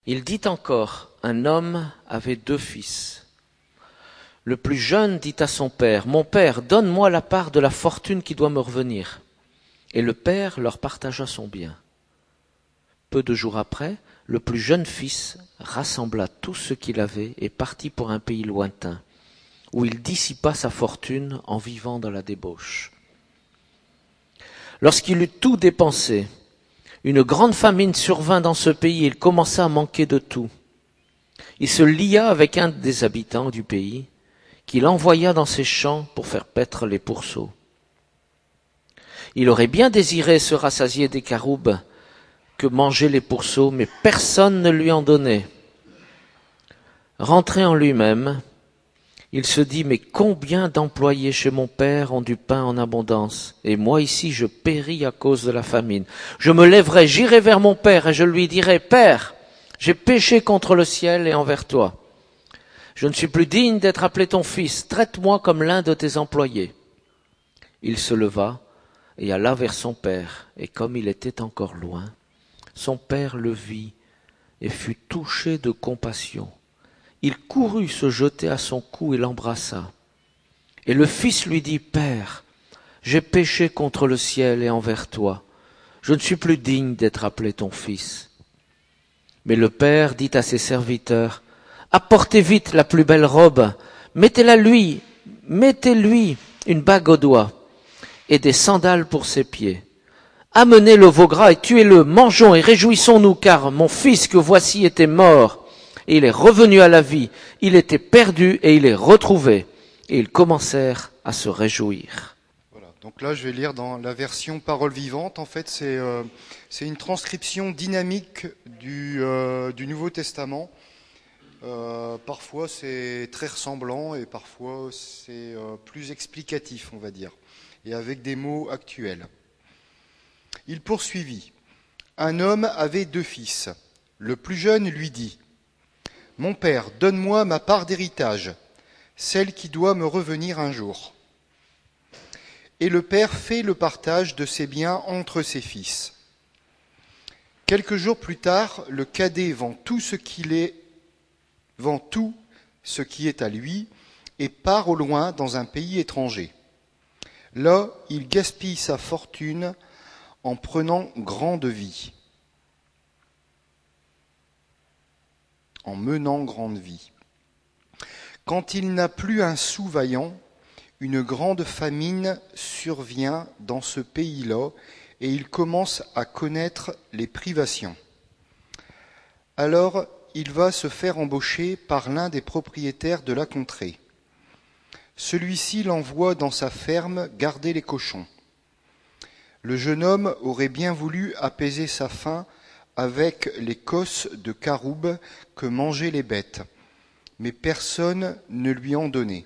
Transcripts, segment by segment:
Il dit encore, un homme avait 2 fils. Le plus jeune dit à son père, « Mon père, donne-moi la part de la fortune qui doit me revenir. » Et le père leur partagea son bien. Peu de jours après, le plus jeune fils rassembla tout ce qu'il avait et partit pour un pays lointain, où il dissipa sa fortune en vivant dans la débauche. Lorsqu'il eut tout dépensé, une grande famine survint dans ce pays et il commença à manquer de tout. Il se lia avec un des habitants du pays, qu'il envoya dans ses champs pour faire paître les pourceaux. Il aurait bien désiré se rassasier des caroubes que mangeaient les pourceaux, mais personne ne lui en donnait. Rentré en lui-même, il se dit, mais combien d'employés chez mon père ont du pain en abondance, et moi ici je péris à cause de la famine. Je me lèverai, j'irai vers mon père, et je lui dirai, Père, j'ai péché contre le ciel et envers toi. Je ne suis plus digne d'être appelé ton fils, traite-moi comme l'un de tes employés. Il se leva et alla vers son père, et comme il était encore loin, son père le vit et fut touché de compassion. Il courut se jeter à son cou et l'embrassa. Et le fils lui dit, Père, j'ai péché contre le ciel et envers toi. Je ne suis plus digne d'être appelé ton fils. Mais le père dit à ses serviteurs, apportez vite la plus belle robe, mettez-lui une bague au doigt et des sandales pour ses pieds. Amenez le veau gras et tuez-le, mangeons et réjouissons-nous, car mon fils que voici était mort, et il est revenu à la vie, il était perdu et il est retrouvé. Et ils commencèrent à se réjouir. Voilà, donc là je vais lire dans la version Parole vivante. En fait c'est une transcription dynamique du Nouveau Testament. Parfois c'est très ressemblant et parfois c'est plus explicatif, on va dire, et avec des mots actuels. Il poursuivit. Un homme avait 2 fils. Le plus jeune lui dit, « Mon père, donne-moi ma part d'héritage, celle qui doit me revenir un jour. » Et le père fait le partage de ses biens entre ses fils. Quelques jours plus tard, le cadet vend tout ce qui est à lui et part au loin dans un pays étranger. Là, il gaspille sa fortune en prenant grande vie, en menant grande vie. Quand il n'a plus un sou vaillant, une grande famine survient dans ce pays-là et il commence à connaître les privations. Alors, il va se faire embaucher par l'un des propriétaires de la contrée. Celui-ci l'envoie dans sa ferme garder les cochons. Le jeune homme aurait bien voulu apaiser sa faim avec les cosses de caroubes que mangeaient les bêtes, mais personne ne lui en donnait.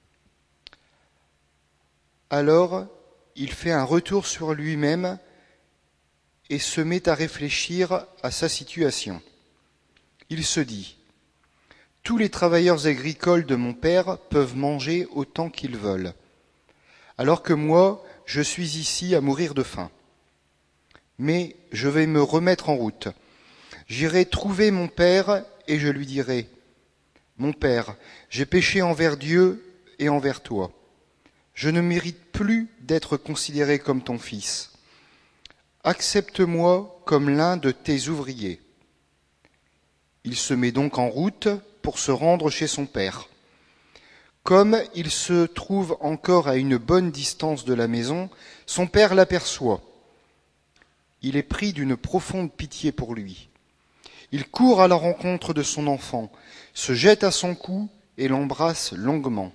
Alors, il fait un retour sur lui-même et se met à réfléchir à sa situation. Il se dit, « Tous les travailleurs agricoles de mon père peuvent manger autant qu'ils veulent, alors que moi, je suis ici à mourir de faim. Mais je vais me remettre en route. J'irai trouver mon père et je lui dirai, « Mon père, j'ai péché envers Dieu et envers toi. Je ne mérite plus d'être considéré comme ton fils. Accepte-moi comme l'un de tes ouvriers. » Il se met donc en route pour se rendre chez son père. Comme il se trouve encore à une bonne distance de la maison, son père l'aperçoit. Il est pris d'une profonde pitié pour lui. Il court à la rencontre de son enfant, se jette à son cou et l'embrasse longuement.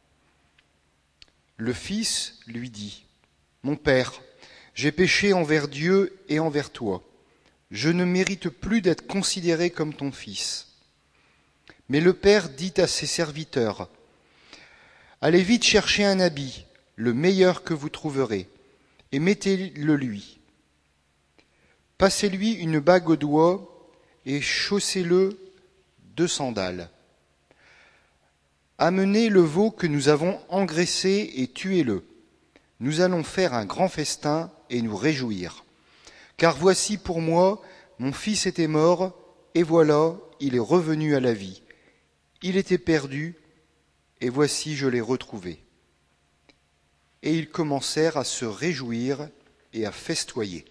Le fils lui dit, « Mon père, j'ai péché envers Dieu et envers toi. Je ne mérite plus d'être considéré comme ton fils. » Mais le père dit à ses serviteurs, « Allez vite chercher un habit, le meilleur que vous trouverez, et mettez-le lui. Passez-lui une bague au doigt et chaussez-le 2 sandales. Amenez le veau que nous avons engraissé et tuez-le. Nous allons faire un grand festin et nous réjouir. Car voici pour moi, mon fils était mort et voilà, il est revenu à la vie. Il était perdu, et voici, je l'ai retrouvé. » Et ils commencèrent à se réjouir et à festoyer.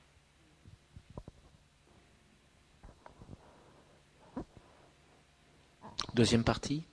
Deuxième partie.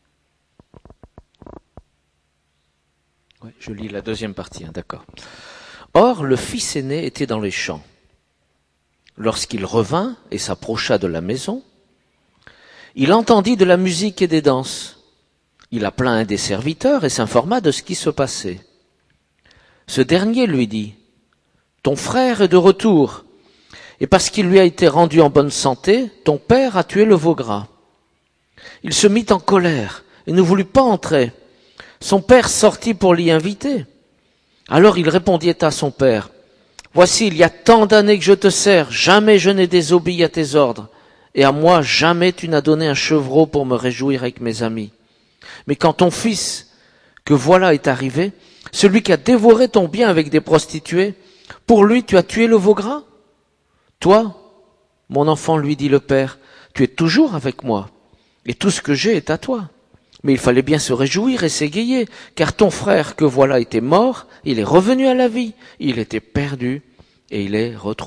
Ouais, je lis la deuxième partie, d'accord. Or, le fils aîné était dans les champs. Lorsqu'il revint et s'approcha de la maison, il entendit de la musique et des danses. Il appela un des serviteurs et s'informa de ce qui se passait. Ce dernier lui dit, « Ton frère est de retour, et parce qu'il lui a été rendu en bonne santé, ton père a tué le veau gras. » Il se mit en colère et ne voulut pas entrer. Son père sortit pour l'y inviter. Alors il répondit à son père, « Voici, il y a tant d'années que je te sers, jamais je n'ai désobéi à tes ordres, et à moi jamais tu n'as donné un chevreau pour me réjouir avec mes amis. Mais quand ton fils, que voilà, est arrivé, celui qui a dévoré ton bien avec des prostituées, pour lui tu as tué le veau gras? Toi, mon enfant, lui dit le père, tu es toujours avec moi, et tout ce que j'ai est à toi. Mais il fallait bien se réjouir et s'égayer, car ton frère que voilà était mort, il est revenu à la vie, il était perdu et il est retrouvé. »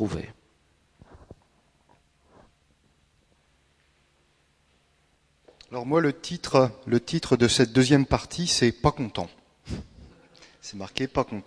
Alors moi, le titre de cette deuxième partie, c'est « Pas content ». C'est marqué « Pas content ».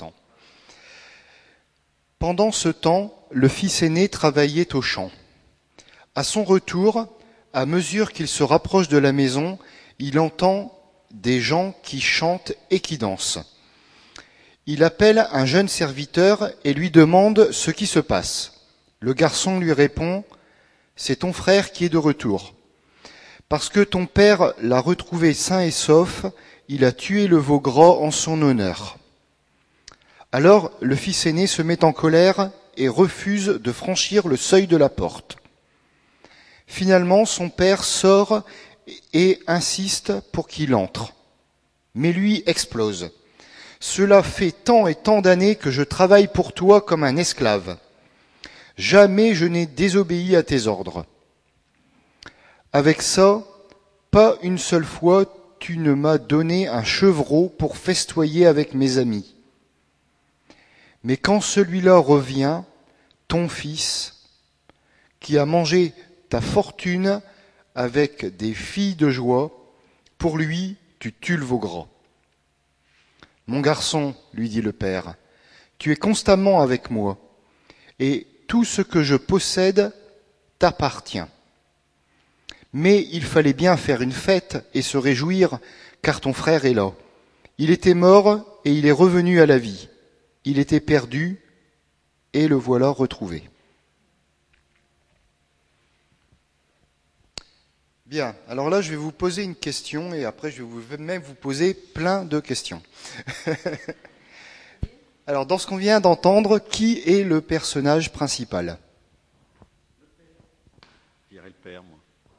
Pendant ce temps, le fils aîné travaillait au champ. À son retour, à mesure qu'il se rapproche de la maison, il entend des gens qui chantent et qui dansent. Il appelle un jeune serviteur et lui demande ce qui se passe. Le garçon lui répond, « C'est ton frère qui est de retour. Parce que ton père l'a retrouvé sain et sauf, il a tué le veau gras en son honneur. » Alors le fils aîné se met en colère et refuse de franchir le seuil de la porte. Finalement, son père sort et insiste pour qu'il entre. Mais lui explose. « Cela fait tant et tant d'années que je travaille pour toi comme un esclave. Jamais je n'ai désobéi à tes ordres. Avec ça, pas une seule fois tu ne m'as donné un chevreau pour festoyer avec mes amis. Mais quand celui-là revient, ton fils, qui a mangé ta fortune avec des filles de joie, pour lui, tu tues le veau gras. » Mon garçon, lui dit le père, tu es constamment avec moi, et tout ce que je possède t'appartient. Mais il fallait bien faire une fête et se réjouir, car ton frère est là. Il était mort et il est revenu à la vie. Il était perdu et le voilà retrouvé. Bien, alors là je vais vous poser une question et après je vais même vous poser plein de questions. Alors dans ce qu'on vient d'entendre, qui est le personnage principal? Je dirais le père, moi.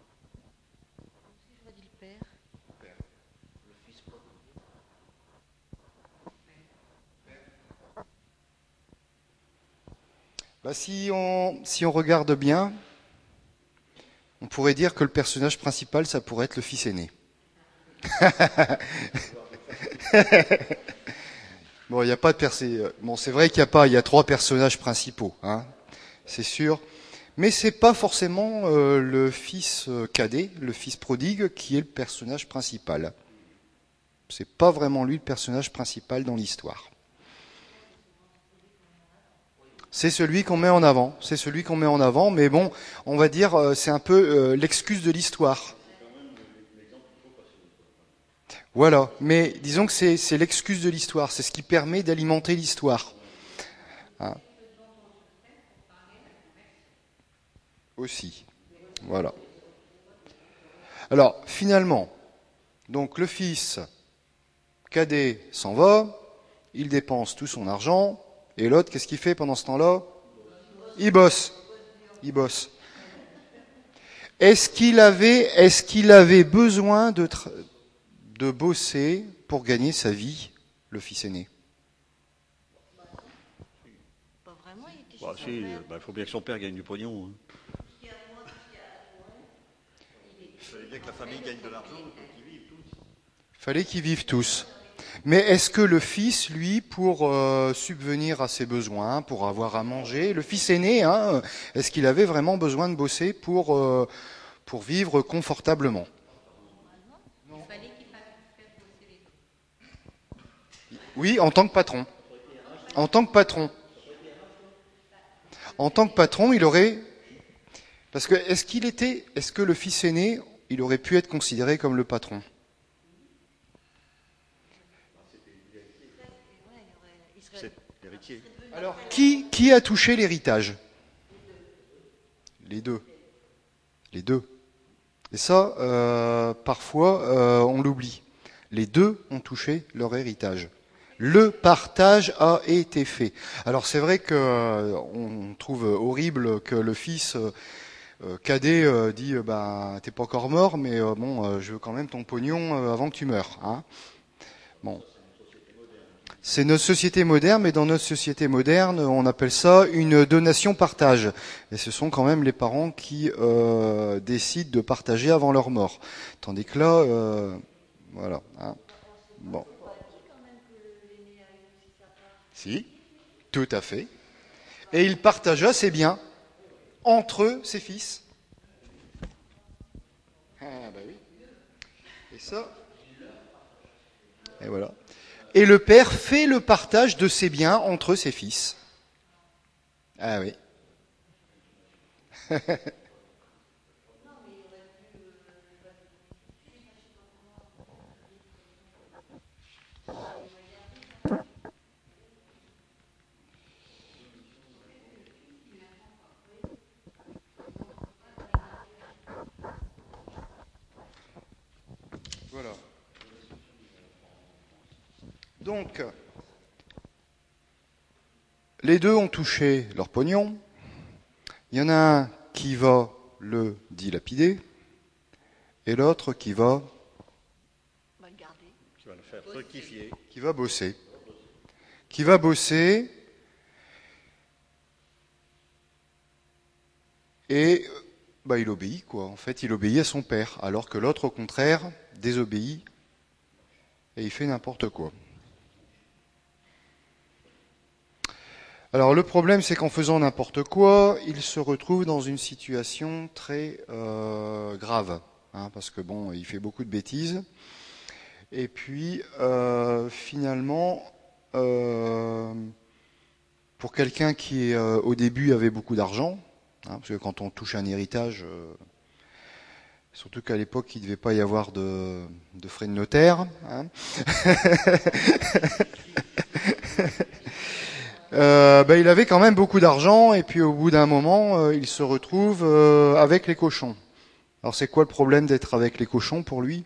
Bah, si on regarde bien, on pourrait dire que le personnage principal, ça pourrait être le fils aîné. Bon, il y a pas de bon, c'est vrai qu'il y a pas, il y a trois personnages principaux, hein, c'est sûr. Mais c'est pas forcément le fils cadet, le fils prodigue, qui est le personnage principal. C'est pas vraiment lui le personnage principal dans l'histoire. C'est celui qu'on met en avant, c'est celui qu'on met en avant, mais bon, on va dire, c'est un peu l'excuse de l'histoire. Voilà, mais disons que c'est l'excuse de l'histoire, c'est ce qui permet d'alimenter l'histoire. Hein. Aussi, voilà. Alors, finalement, donc le fils cadet s'en va, il dépense tout son argent, et l'autre, qu'est-ce qu'il fait pendant ce temps-là? Il bosse. Il bosse. Est-ce qu'il avait besoin de bosser pour gagner sa vie, le fils aîné? Bah, si, il faut bien que son père gagne du pognon. Hein. fallait bien que la famille gagne de l'argent pour qu'ils vivent tous. Il fallait qu'ils vivent tous. Mais est-ce que le fils, lui, pour subvenir à ses besoins, pour avoir à manger, le fils aîné, hein, est-ce qu'il avait vraiment besoin de bosser pour vivre confortablement? Oui, en tant que patron. En tant que patron. En tant que patron, il aurait... Parce que est-ce que le fils aîné, il aurait pu être considéré comme le patron? C'est l'héritier. Alors, qui a touché l'héritage? Les deux. Les deux. Et ça, parfois, on l'oublie. Les deux ont touché leur héritage. Le partage a été fait. Alors c'est vrai qu'on trouve horrible que le fils cadet dit bah t'es pas encore mort, mais bon, je veux quand même ton pognon avant que tu meurs. Hein. Bon. C'est notre société moderne, mais dans notre société moderne, on appelle ça une donation-partage. Et ce sont quand même les parents qui décident de partager avant leur mort. Tandis que là, voilà. Hein. Bon. Si, tout à fait. Et il partagea ses biens entre ses fils. Ah bah oui. Et ça. Et voilà. Et le père fait le partage de ses biens entre ses fils. Ah oui. Voilà. Donc, les deux ont touché leur pognon. Il y en a un qui va le dilapider et l'autre qui va Tu vas le faire fructifier. qui va bosser. Qui va bosser et bah, il obéit, quoi. En fait, il obéit à son père, alors que l'autre, au contraire, désobéit et il fait n'importe quoi. Alors le problème, c'est qu'en faisant n'importe quoi, il se retrouve dans une situation très grave, hein, parce que bon, il fait beaucoup de bêtises. Et puis finalement, pour quelqu'un qui au début avait beaucoup d'argent, hein, parce que quand on touche un héritage, surtout qu'à l'époque il ne devait pas y avoir de frais de notaire. Hein. Il avait quand même beaucoup d'argent et puis au bout d'un moment, il se retrouve avec les cochons. Alors c'est quoi le problème d'être avec les cochons pour lui?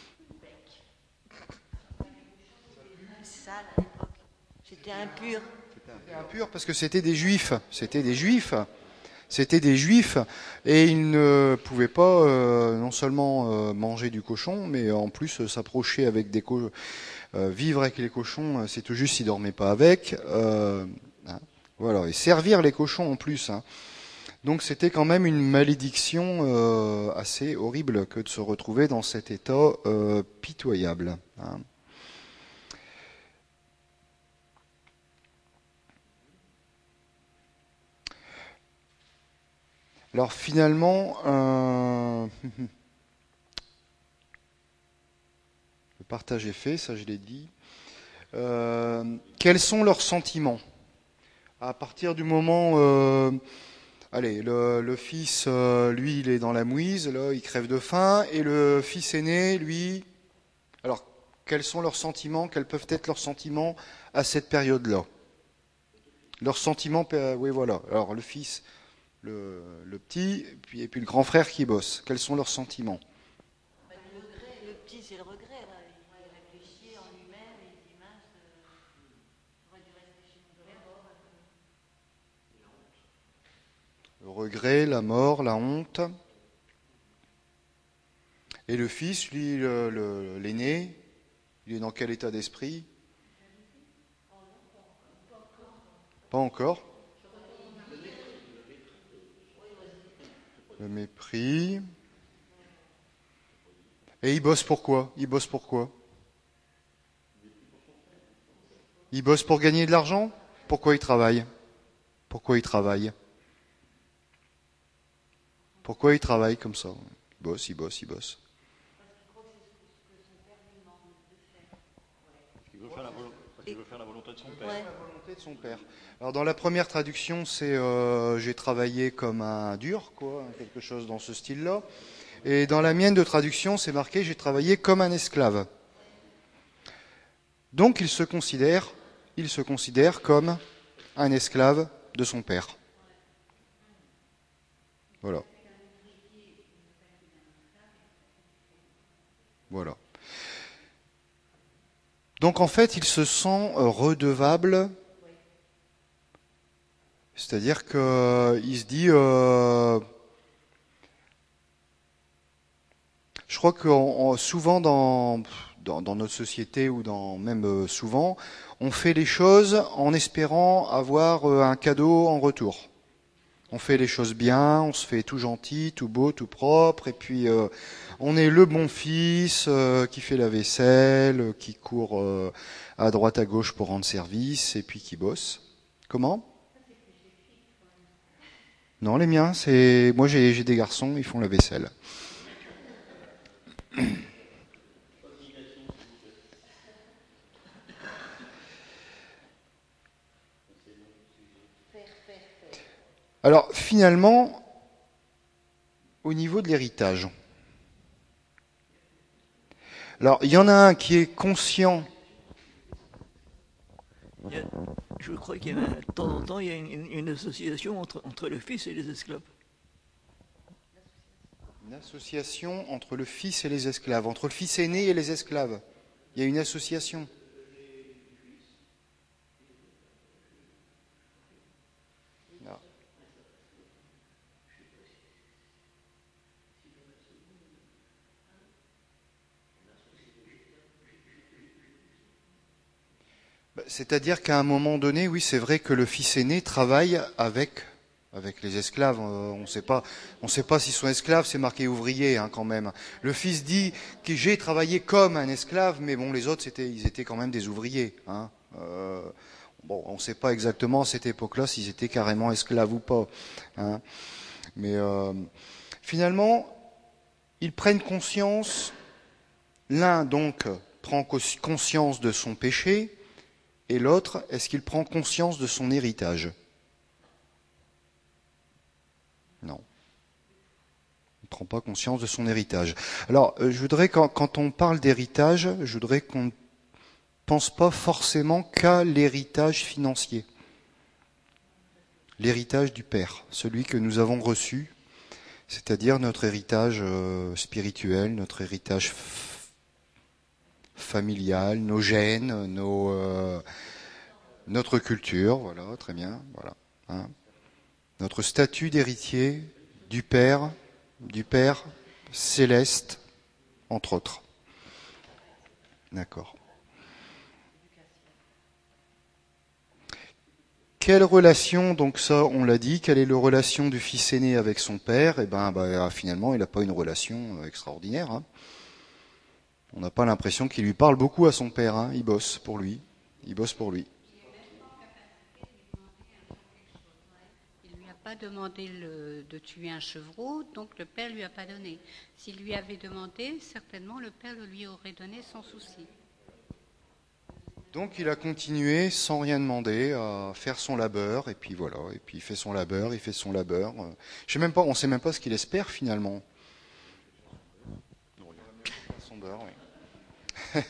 Sale à l'époque. C'était impur. C'était impur parce que c'était des juifs. C'était des juifs. C'était des juifs et ils ne pouvaient pas non seulement manger du cochon, mais en plus s'approcher avec des cochons. Vivre avec les cochons, c'est tout juste s'ils dormaient pas avec. Hein, voilà, et servir les cochons en plus. Hein. Donc c'était quand même une malédiction assez horrible que de se retrouver dans cet état pitoyable. Hein. Alors finalement, le partage est fait, ça je l'ai dit. Quels sont leurs sentiments? À partir du moment, allez, le fils, lui, il est dans la mouise, là, il crève de faim, et le fils aîné, lui, alors quels sont leurs sentiments? Quels peuvent être leurs sentiments à cette période-là? Leurs sentiments, oui, voilà. Alors le fils, le petit, et puis le grand frère qui bosse. Quels sont leurs sentiments? Le petit, c'est le regret. Là. Il réfléchit en lui-même et il dit mince, j'aurais dû rester chez mon père. Le regret, la mort, la honte. Et le fils, lui, l'aîné, il est dans quel état d'esprit? Pas encore. Le mépris. Et il bosse pour quoi? Il bosse pour quoi? Il bosse pour gagner de l'argent? Pourquoi il travaille? Pourquoi il travaille? Pourquoi il travaille comme ça? Il bosse, il bosse, il bosse. Parce qu'il veut faire la volonté de son père. Ouais. La volonté de son père. Alors dans la première traduction, c'est j'ai travaillé comme un dur, quoi, quelque chose dans ce style-là. Et dans la mienne de traduction, c'est marqué j'ai travaillé comme un esclave. Donc il se considère comme un esclave de son père. Voilà. Voilà. Donc en fait, il se sent redevable, c'est-à-dire qu'il se dit, je crois que souvent dans notre société ou même souvent, on fait les choses en espérant avoir un cadeau en retour. On fait les choses bien, on se fait tout gentil, tout beau, tout propre, et puis on est le bon fils qui fait la vaisselle, qui court à droite à gauche pour rendre service, et puis qui bosse. Comment? Non, les miens, c'est moi j'ai des garçons, ils font la vaisselle. Alors finalement, au niveau de l'héritage, alors il y en a un qui est conscient. Je crois qu'il y a de temps en temps, il y a une association entre le fils et les esclaves. Une association entre le fils et les esclaves, entre le fils aîné et les esclaves. Il y a une association. Non. C'est-à-dire qu'à un moment donné, oui, c'est vrai que le fils aîné travaille avec les esclaves. On ne sait pas s'ils sont esclaves, c'est marqué ouvrier hein, quand même. Le fils dit que j'ai travaillé comme un esclave, mais bon, les autres, ils étaient quand même des ouvriers. Hein. Bon, on ne sait pas exactement à cette époque-là s'ils étaient carrément esclaves ou pas. Hein. Mais finalement, ils prennent conscience. L'un donc prend conscience de son péché. Et l'autre, est-ce qu'il prend conscience de son héritage? Non. Il ne prend pas conscience de son héritage. Alors, je voudrais, quand on parle d'héritage, je voudrais qu'on ne pense pas forcément qu'à l'héritage financier. L'héritage du Père, celui que nous avons reçu, c'est-à-dire notre héritage spirituel, notre héritage familial, nos gènes, notre culture, voilà, très bien, voilà. Hein. Notre statut d'héritier du Père céleste, entre autres. D'accord. Quelle relation, donc ça on l'a dit, quelle est la relation du fils aîné avec son père? Eh ben, finalement, il n'a pas une relation extraordinaire. Hein. On n'a pas l'impression qu'il lui parle beaucoup à son père. Hein. Il bosse pour lui. Il bosse pour lui. Il lui a pas demandé de tuer un chevreau, donc le père lui a pas donné. S'il lui avait demandé, certainement le père le lui aurait donné sans souci. Donc il a continué sans rien demander à faire son labeur et puis voilà, et puis il fait son labeur. Je sais même pas, on sait même pas ce qu'il espère finalement. Son beurre, oui.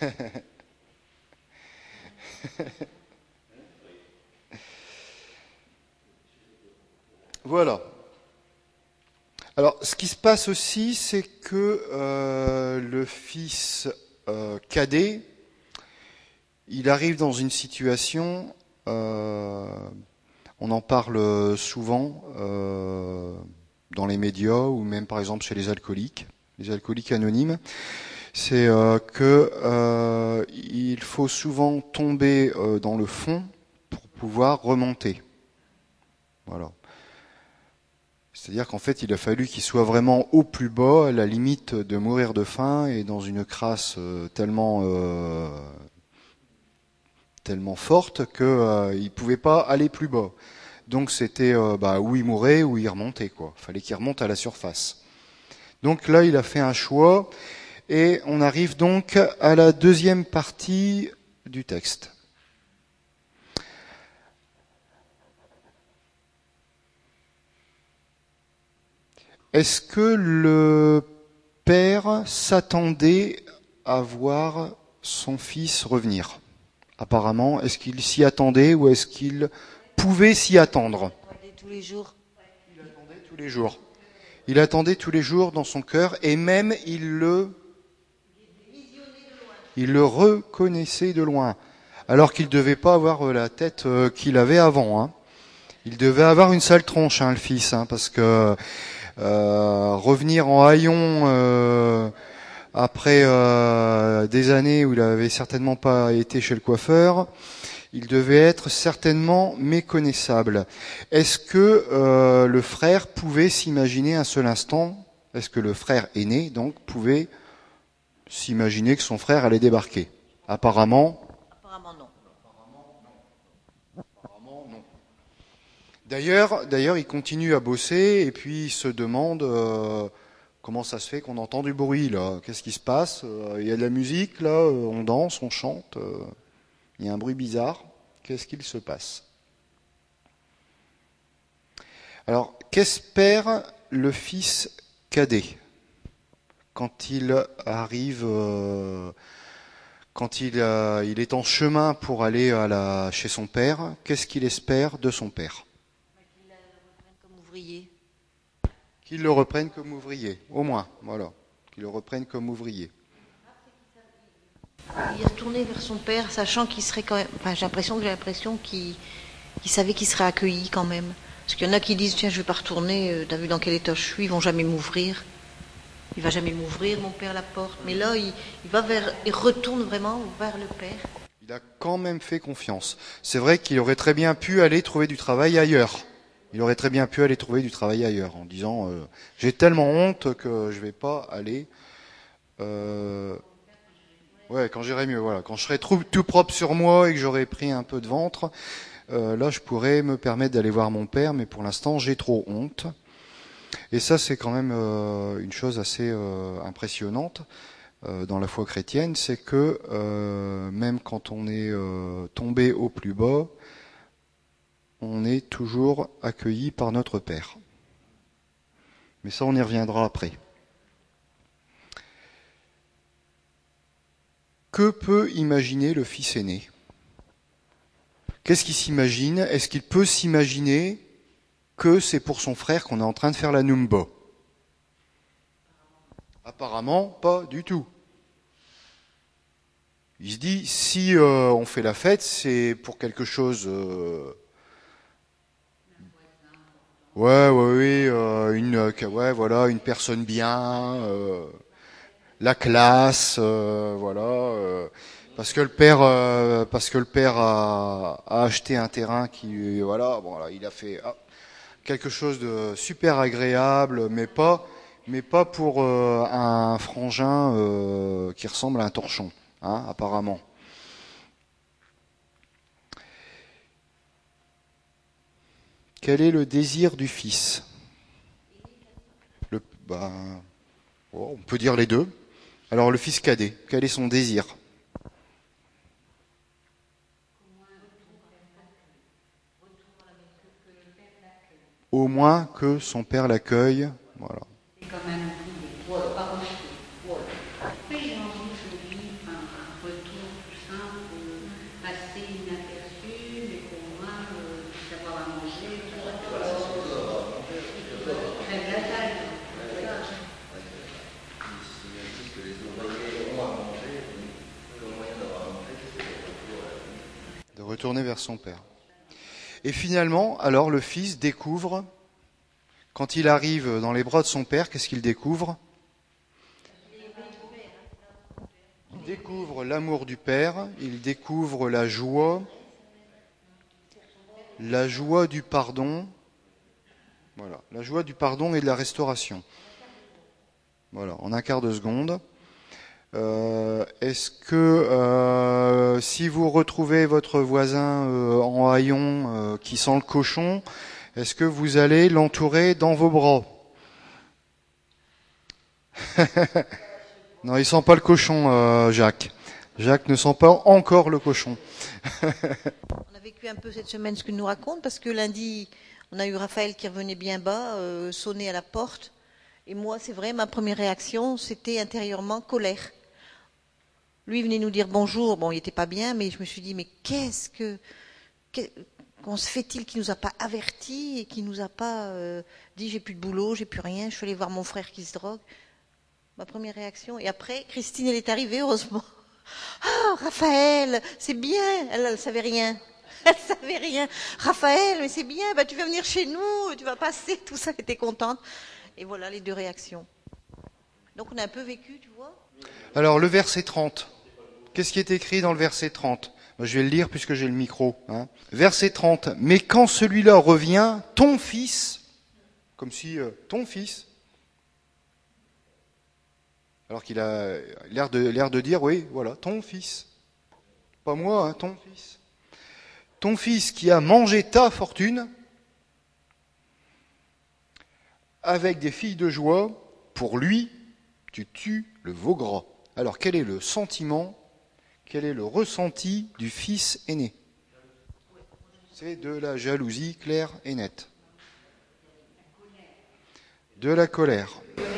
Voilà. Alors, ce qui se passe aussi, c'est que le fils cadet, il arrive dans une situation, on en parle souvent dans les médias ou même par exemple chez les alcooliques anonymes, c'est que il faut souvent tomber dans le fond pour pouvoir remonter. Voilà. C'est-à-dire qu'en fait, il a fallu qu'il soit vraiment au plus bas, à la limite de mourir de faim et dans une crasse tellement forte que il pouvait pas aller plus bas. Donc c'était où il mourait ou il remontait quoi. Fallait qu'il remonte à la surface. Donc là, il a fait un choix et on arrive donc à la deuxième partie du texte. Est-ce que le père s'attendait à voir son fils revenir? Apparemment, est-ce qu'il s'y attendait ou est-ce qu'il pouvait s'y attendre? Tous les jours. Il attendait tous les jours. Il attendait tous les jours dans son cœur et même il le reconnaissait de loin. Alors qu'il ne devait pas avoir la tête qu'il avait avant. Hein. Il devait avoir une sale tronche, le fils, parce que revenir en haillons après des années où il avait certainement pas été chez le coiffeur, il devait être certainement méconnaissable. Est-ce que le frère pouvait s'imaginer un seul instant, est-ce que le frère aîné donc pouvait s'imaginer que son frère allait débarquer? Apparemment non. Apparemment non. D'ailleurs, il continue à bosser et puis il se demande comment ça se fait qu'on entend du bruit là. Qu'est-ce qui se passe? Il y a de la musique là, on danse, on chante. Il y a un bruit bizarre. Qu'est-ce qu'il se passe? Alors, qu'espère le fils cadet quand il arrive, quand il est en chemin pour aller chez son père? Qu'est-ce qu'il espère de son père? Comme ouvrier. Qu'il le reprenne comme ouvrier, au moins, voilà. Qu'il le reprenne comme ouvrier. Il est retourné vers son père, sachant qu'il serait quand même. Enfin, j'ai l'impression qu'il savait qu'il serait accueilli quand même. Parce qu'il y en a qui disent tiens, je vais pas retourner. T'as vu dans quel état je suis? Ils vont jamais m'ouvrir. Il va jamais m'ouvrir, mon père, la porte. Mais là, il retourne vraiment vers le père. Il a quand même fait confiance. C'est vrai qu'il aurait très bien pu aller trouver du travail ailleurs. Il aurait très bien pu aller trouver du travail ailleurs en disant j'ai tellement honte que je vais pas aller. Ouais, quand j'irai mieux, voilà. Quand je serai tout propre sur moi et que j'aurai pris un peu de ventre, là je pourrais me permettre d'aller voir mon père, mais pour l'instant j'ai trop honte. Et ça c'est quand même une chose assez impressionnante dans la foi chrétienne, c'est que même quand on est tombé au plus bas, on est toujours accueilli par notre Père. Mais ça, on y reviendra après. Que peut imaginer le fils aîné? Qu'est-ce qu'il s'imagine? Est-ce qu'il peut s'imaginer que c'est pour son frère qu'on est en train de faire la Numba? Apparemment, pas du tout. Il se dit, si on fait la fête, c'est pour quelque chose... une personne bien, la classe, parce que le père a acheté un terrain qui, il a fait quelque chose de super agréable, mais pas pour un frangin qui ressemble à un torchon, apparemment. Quel est le désir du fils? On peut dire les deux. Alors le fils cadet, quel est son désir? Au moins que son père l'accueille. Voilà. C'est quand même pas reçu. Mais j'ai envie de vivre un retour tout simple, passer inaperçu, mais qu'au moins savoir à manger, très bien taille. De retourner vers son père. Et finalement, alors le fils découvre, quand il arrive dans les bras de son père, qu'est-ce qu'il découvre? Il découvre l'amour du père, il découvre la joie du pardon. Voilà, la joie du pardon et de la restauration. Voilà, en un quart de seconde. Est-ce que si vous retrouvez votre voisin en haillons qui sent le cochon, est-ce que vous allez l'entourer dans vos bras? Non, il sent pas le cochon, Jacques. Jacques ne sent pas encore le cochon. On a vécu un peu cette semaine ce qu'il nous raconte, parce que lundi, on a eu Raphaël qui revenait bien bas, sonner à la porte. Et moi, c'est vrai, ma première réaction, c'était intérieurement colère. Lui venait nous dire bonjour, bon, il n'était pas bien, mais je me suis dit, mais qu'on se fait-il qui nous a pas avertis et qui nous a pas dit j'ai plus de boulot, j'ai plus rien, je suis allée voir mon frère qui se drogue. Ma première réaction. Et après, Christine, elle est arrivée, heureusement. Ah, Raphaël, c'est bien. Elle savait rien. Elle savait rien. Raphaël, mais c'est bien, bah, tu vas venir chez nous, tu vas passer, tout ça, elle était contente. Et voilà les deux réactions. Donc on a un peu vécu, tu vois. Alors le verset 30. Qu'est-ce qui est écrit dans le verset 30? Je vais le lire puisque j'ai le micro. Verset 30. Mais quand celui-là revient, ton fils, comme si ton fils, alors qu'il a l'air de dire, oui, voilà, ton fils. Pas moi, hein, ton fils. Ton fils qui a mangé ta fortune, avec des filles de joie, pour lui, tu tues le veau gras. Alors quel est le sentiment, quel est le ressenti du fils aîné? C'est de la jalousie claire et nette. De la colère.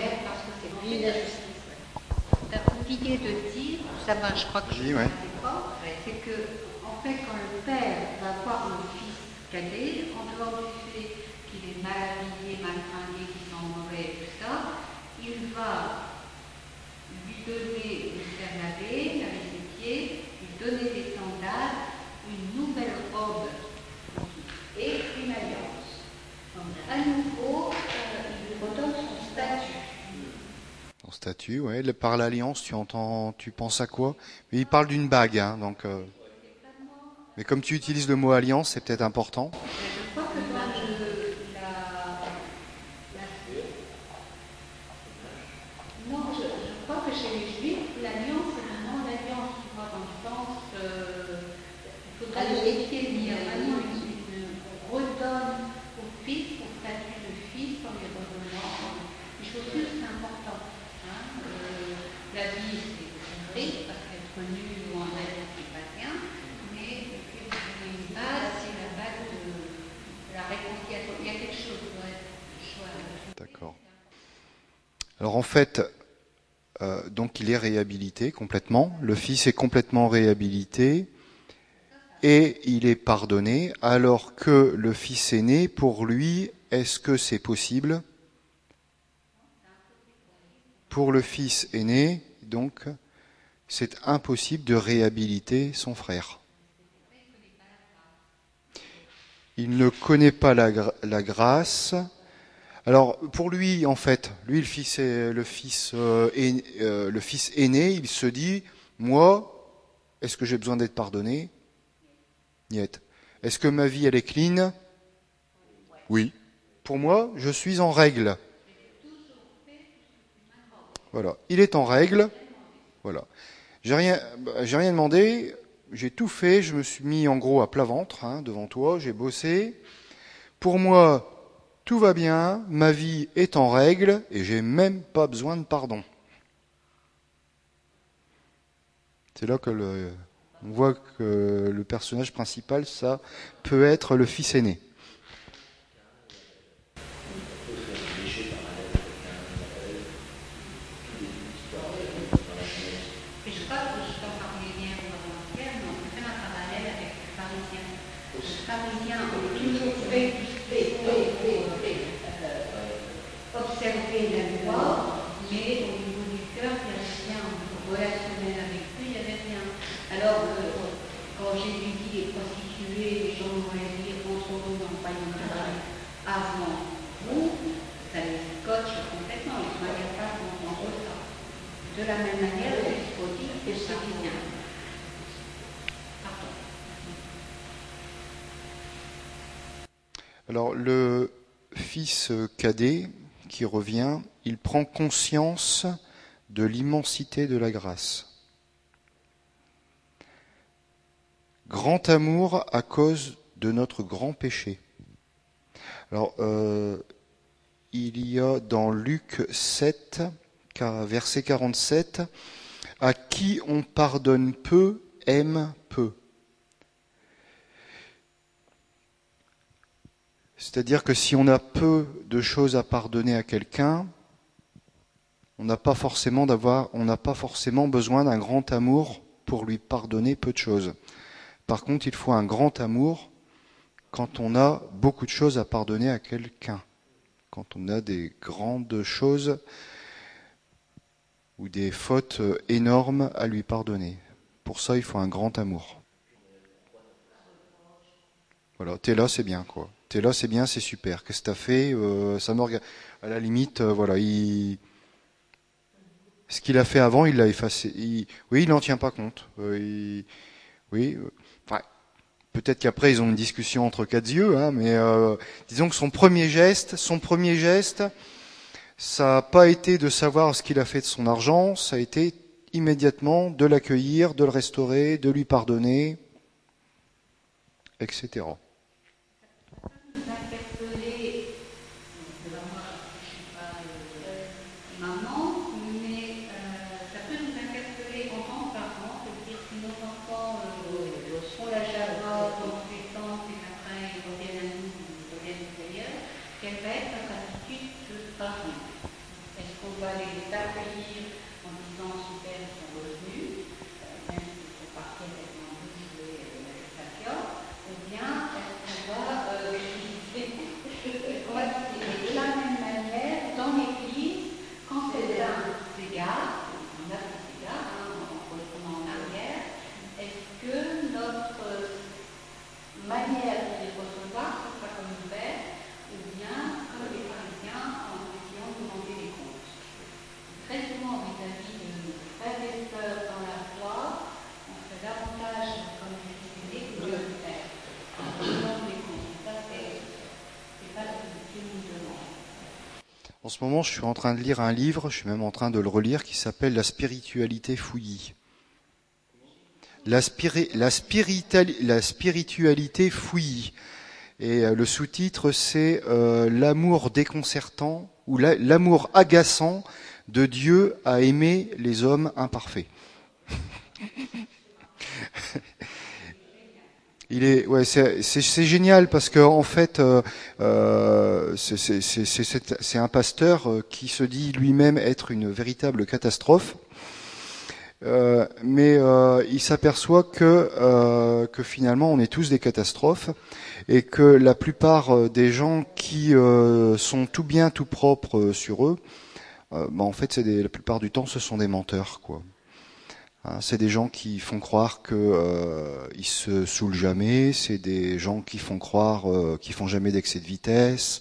T'as oublié de dire, ça va, je crois que je ouais. c'est que, en fait, quand le père va voir le fils cadet, en dehors du fait qu'il est mal habillé, mal fringué, qu'il sent mauvais, tout ça, il va lui donner, lui faire laver ses pieds, lui donner des sandales, une nouvelle robe et une alliance. Donc, à nouveau, il lui redonne son statut. Son statut, ouais. Par l'alliance, tu penses à quoi? Mais il parle d'une bague, hein, donc. Mais comme tu utilises le mot alliance, c'est peut-être important. Je crois que dans non, je crois que chez les Juifs, l'alliance, c'est vraiment l'alliance, tu vois, dans le sens, il faudra le vérifier, mais il y a vraiment on redonne au fils, au statut de fils, en les redonnant. Les chaussures, c'est important. Hein. La vie, c'est triste, parce qu'être nu ou en être, c'est pas bien, mais le fait de donner une base, c'est la base de la réconciliation. Il y a quelque chose, ouais, de choix. D'accord. Alors en fait, donc il est réhabilité complètement. Le fils est complètement réhabilité et il est pardonné, alors que le fils aîné, pour lui, est-ce que c'est possible? Pour le fils aîné, donc, c'est impossible de réhabiliter son frère. Il ne connaît pas la grâce. Alors pour lui, en fait, lui le fils aîné, il se dit, moi, est-ce que j'ai besoin d'être pardonné? Niet. Est-ce que ma vie elle est clean? Oui. Pour moi, je suis en règle. Voilà. Il est en règle. Voilà. J'ai rien demandé. J'ai tout fait. Je me suis mis en gros à plat ventre devant toi. J'ai bossé. Pour moi, tout va bien, ma vie est en règle et j'ai même pas besoin de pardon. C'est là que on voit que le personnage principal, ça peut être le fils aîné. Observer la loi, mais au niveau du cœur, il n'y avait rien. Relationnel avec lui, il n'y avait rien. Alors, quand Jésus dit les prostituées, les gens vont dire rentrons-nous dans le royaume de Dieu avant vous, ça les scotche complètement. Ils sont incapables d'entendre ça. De la même manière, les prodiges, et c'est bien. Pardon. Alors, fils cadet qui revient, il prend conscience de l'immensité de la grâce. Grand amour à cause de notre grand péché. Alors, il y a dans Luc 7, verset 47, « À qui on pardonne peu, aime peu ». C'est-à-dire que si on a peu de choses à pardonner à quelqu'un, on n'a pas forcément besoin d'un grand amour pour lui pardonner peu de choses. Par contre, il faut un grand amour quand on a beaucoup de choses à pardonner à quelqu'un, quand on a des grandes choses ou des fautes énormes à lui pardonner. Pour ça, il faut un grand amour. Voilà, t'es là, c'est bien, quoi. T'es là, c'est bien, c'est super. Qu'est-ce que t'as fait ça me regarde. À la limite, voilà, ce qu'il a fait avant, il l'a effacé. Il n'en tient pas compte. Enfin, peut-être qu'après ils ont une discussion entre quatre yeux, hein, mais disons que son premier geste, ça n'a pas été de savoir ce qu'il a fait de son argent, ça a été immédiatement de l'accueillir, de le restaurer, de lui pardonner, etc. En ce moment, je suis en train de lire un livre, je suis même en train de le relire, qui s'appelle « La spiritualité fouillie ». La spiritualité fouillie. Et le sous-titre, c'est l'amour déconcertant ou l'amour agaçant de Dieu à aimer les hommes imparfaits. C'est génial parce que en fait, c'est un pasteur qui se dit lui-même être une véritable catastrophe. Mais il s'aperçoit que finalement on est tous des catastrophes et que la plupart des gens qui sont tout bien tout propres sur eux, en fait la plupart du temps ce sont des menteurs, quoi. Hein, c'est des gens qui font croire que ils se saoulent jamais, c'est des gens qui font croire qu'ils font jamais d'excès de vitesse,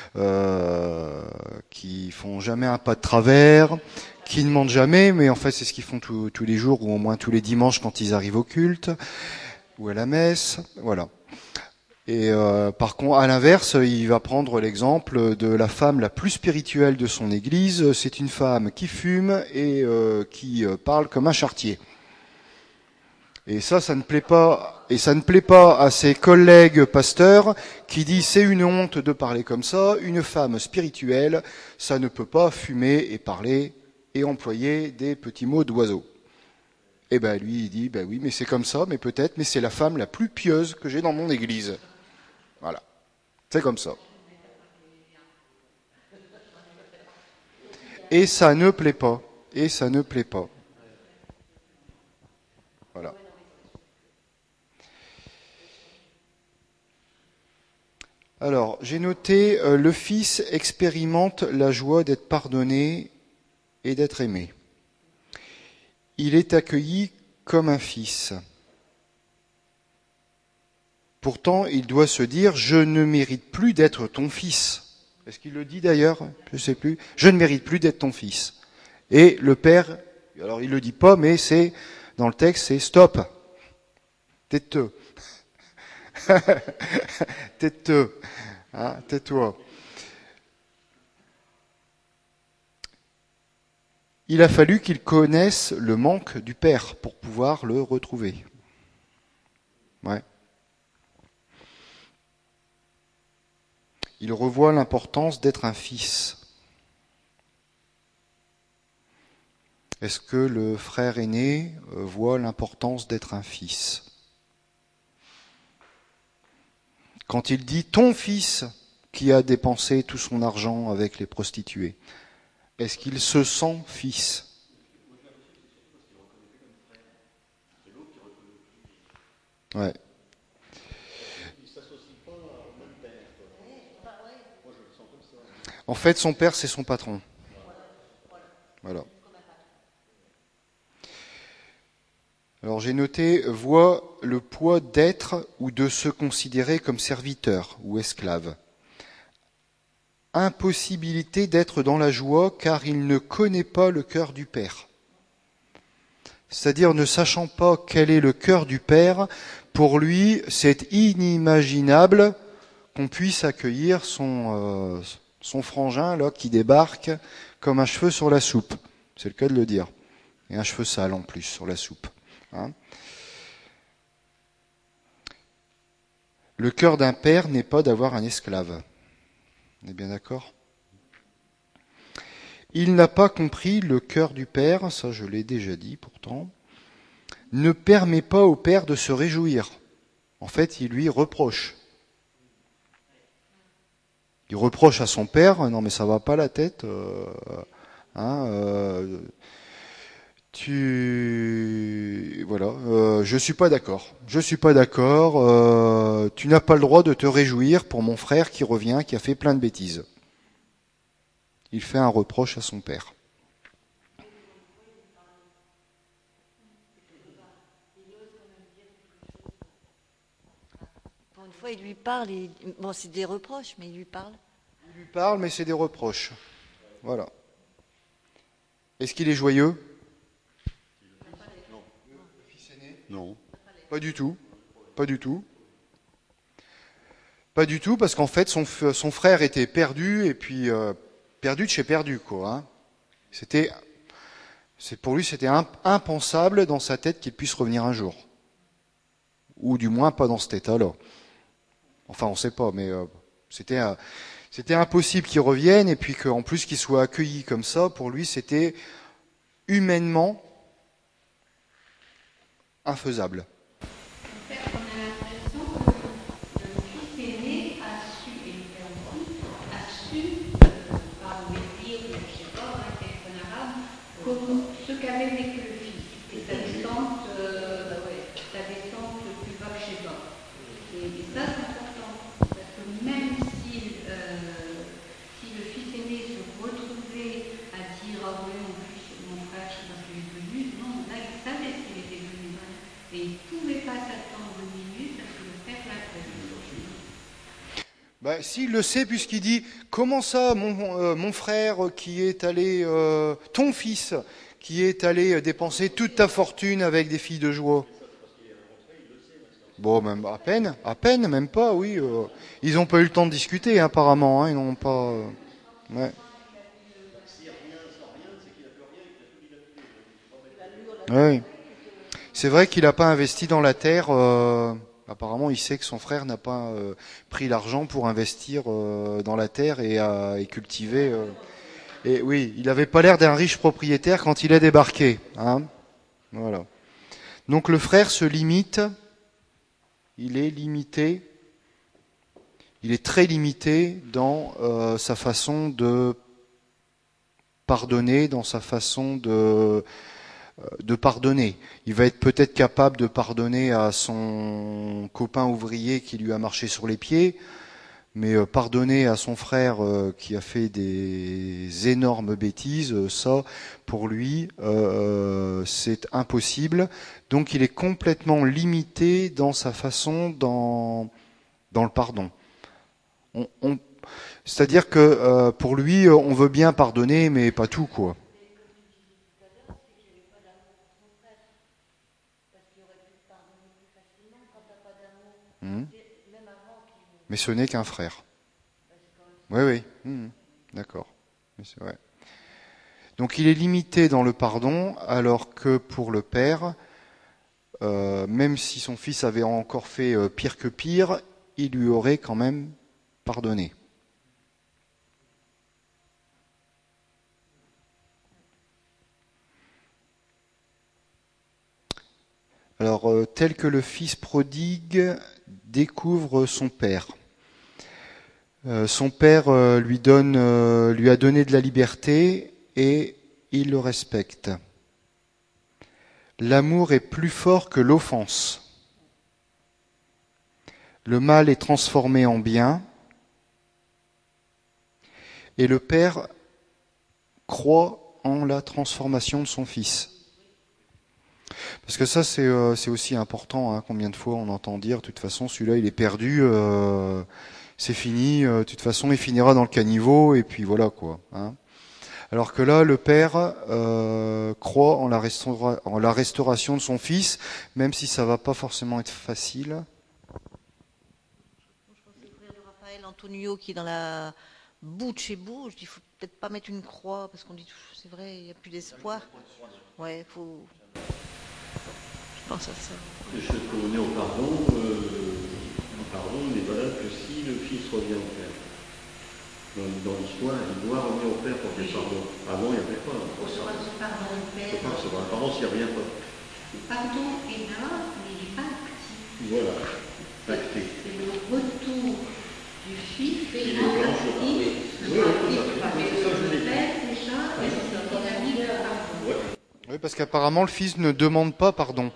qui font jamais un pas de travers, qui ne mentent jamais, mais en fait c'est ce qu'ils font tous les jours ou au moins tous les dimanches quand ils arrivent au culte ou à la messe, voilà. Et par contre, à l'inverse, il va prendre l'exemple de la femme la plus spirituelle de son église. C'est une femme qui fume et qui parle comme un charretier. Et ça ne plaît pas. Et ça ne plaît pas à ses collègues pasteurs qui disent c'est une honte de parler comme ça. Une femme spirituelle, ça ne peut pas fumer et parler et employer des petits mots d'oiseau. Et ben lui, il dit oui, mais c'est comme ça, mais peut-être, mais c'est la femme la plus pieuse que j'ai dans mon église. Voilà, c'est comme ça. Et ça ne plaît pas. Et ça ne plaît pas. Voilà. Alors, j'ai noté, le Fils expérimente la joie d'être pardonné et d'être aimé. Il est accueilli comme un fils. Pourtant, il doit se dire, je ne mérite plus d'être ton fils. Est-ce qu'il le dit d'ailleurs? Je ne sais plus. Je ne mérite plus d'être ton fils. Et le père, alors il le dit pas, mais c'est, dans le texte, c'est stop. Tais-toi. Tais-toi. il a fallu qu'il connaisse le manque du père pour pouvoir le retrouver. Ouais. Il revoit l'importance d'être un fils. Est-ce que le frère aîné voit l'importance d'être un fils? Quand il dit « ton fils » qui a dépensé tout son argent avec les prostituées, est-ce qu'il se sent fils? Ouais. En fait, son père, c'est son patron. Voilà. Alors j'ai noté, voit le poids d'être ou de se considérer comme serviteur ou esclave. Impossibilité d'être dans la joie car il ne connaît pas le cœur du Père. C'est-à-dire ne sachant pas quel est le cœur du Père, pour lui c'est inimaginable qu'on puisse accueillir son frangin là qui débarque comme un cheveu sur la soupe. C'est le cas de le dire. Et un cheveu sale en plus sur la soupe. Hein? Le cœur d'un père n'est pas d'avoir un esclave. On est bien d'accord? Il n'a pas compris le cœur du père, ça je l'ai déjà dit pourtant, ne permet pas au père de se réjouir. En fait, il lui reproche. Il reproche à son père, non mais ça va pas la tête, je suis pas d'accord. Je suis pas d'accord. Tu n'as pas le droit de te réjouir pour mon frère qui revient, qui a fait plein de bêtises. Il fait un reproche à son père. Pour une fois, il lui parle. Bon, c'est des reproches, mais il lui parle. Il lui parle, mais c'est des reproches. Voilà. Est-ce qu'il est joyeux? Non. Le fils aîné? Non. Pas du tout. Pas du tout. Pas du tout, parce qu'en fait, son frère était perdu, et puis perdu de chez perdu, quoi. Hein. Pour lui, c'était impensable dans sa tête qu'il puisse revenir un jour. Ou du moins pas dans cet état-là. Enfin, on ne sait pas, mais c'était impossible qu'il revienne, et puis qu'en plus qu'il soit accueilli comme ça, pour lui, c'était humainement infaisable. En fait, on a l'impression que le fils aîné a su, et le père aussi, a su, par le dire, je ne sais pas, peut-être en arabe, comme ce qu'avait vécu le fils. Et sa descente plus bas que chez bas. Et ça, c'est important. Parce que même si le fils aîné se retrouvait à dire ah oui, mon frère, je sais pas ce qu'il est venu, non, là, il savait ce qu'il était venu. Et il ne pouvait pas s'attendre une minute parce que le père l'a prévu. S'il le sait, puisqu'il dit comment ça, mon frère qui est allé, ton fils qui est allé dépenser toute ta fortune avec des filles de joie. Bon, même à peine, même pas, oui. Ils n'ont pas eu le temps de discuter, apparemment. Hein, ils n'ont pas. Ouais. Oui. C'est vrai qu'il n'a pas investi dans la terre. Apparemment, il sait que son frère n'a pas pris l'argent pour investir dans la terre et cultiver. Et oui, il n'avait pas l'air d'un riche propriétaire quand il a débarqué. Hein, voilà. Donc le frère se limite. Il est limité. Il est très limité dans sa façon de pardonner, dans sa façon de pardonner. Il va être peut-être capable de pardonner à son copain ouvrier qui lui a marché sur les pieds, mais pardonner à son frère qui a fait des énormes bêtises, ça, pour lui, c'est impossible. Donc il est complètement limité dans sa façon dans le pardon. C'est-à-dire que pour lui, on veut bien pardonner, mais pas tout, quoi. Mais ce n'est qu'un frère. Oui. D'accord. Mais c'est vrai. Donc il est limité dans le pardon, alors que pour le père, même si son fils avait encore fait pire que pire, il lui aurait quand même pardonné. Alors, tel que le fils prodigue découvre son père. Son père lui a donné de la liberté et il le respecte. L'amour est plus fort que l'offense. Le mal est transformé en bien et le père croit en la transformation de son fils. Parce que ça, c'est aussi important. Hein, combien de fois on entend dire, de toute façon, celui-là, il est perdu, c'est fini. De toute façon, il finira dans le caniveau, et puis voilà quoi. Hein. Alors que là, le père croit en la restauration de son fils, même si ça va pas forcément être facile. Je pense que le frère de Raphaël Antonio qui est dans la boue de chez Bourges, il faut peut-être pas mettre une croix parce qu'on dit c'est vrai, il n'y a plus d'espoir. Ouais, faut. Je pense à ça. Je connais au pardon, n'est valable que si le fils revient au père. Dans l'histoire, il doit revenir au père pour faire pardon. Avant, il n'y avait pas. Pour recevoir ce pardon au Il ne père. peut pas recevoir un pardon s'il ne revient pas. Le pardon est là, mais il n'est pas actif. Voilà, acté. C'est le retour du fils Il en déclenche le pardon. actif. Oui, tout à fait. C'est ça, je Le l'ai dit. père déjà, et c'est une dynamique de pardon. Ouais. Oui, parce qu'apparemment, le fils ne demande pas pardon.